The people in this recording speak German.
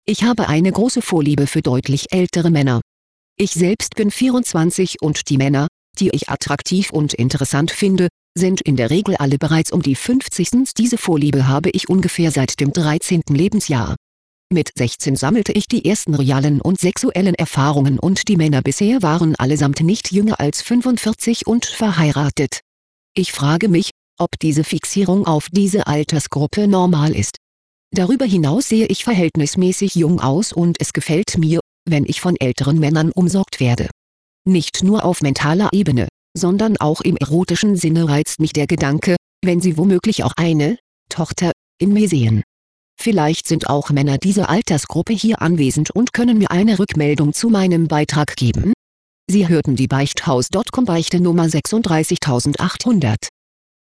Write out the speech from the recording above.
Ich habe eine große Vorliebe für deutlich ältere Männer. Ich selbst bin 24 und die Männer, die ich attraktiv und interessant finde, sind in der Regel alle bereits um die 50. Diese Vorliebe habe ich ungefähr seit dem 13. Lebensjahr. Mit 16 sammelte ich die ersten realen und sexuellen Erfahrungen und die Männer bisher waren allesamt nicht jünger als 45 und verheiratet. Ich frage mich, ob diese Fixierung auf diese Altersgruppe normal ist. Darüber hinaus sehe ich verhältnismäßig jung aus und es gefällt mir, wenn ich von älteren Männern umsorgt werde. Nicht nur auf mentaler Ebene, sondern auch im erotischen Sinne reizt mich der Gedanke, wenn sie womöglich auch eine Tochter in mir sehen. Vielleicht sind auch Männer dieser Altersgruppe hier anwesend und können mir eine Rückmeldung zu meinem Beitrag geben. Sie hörten die Beichthaus.com Beichte Nummer 36800.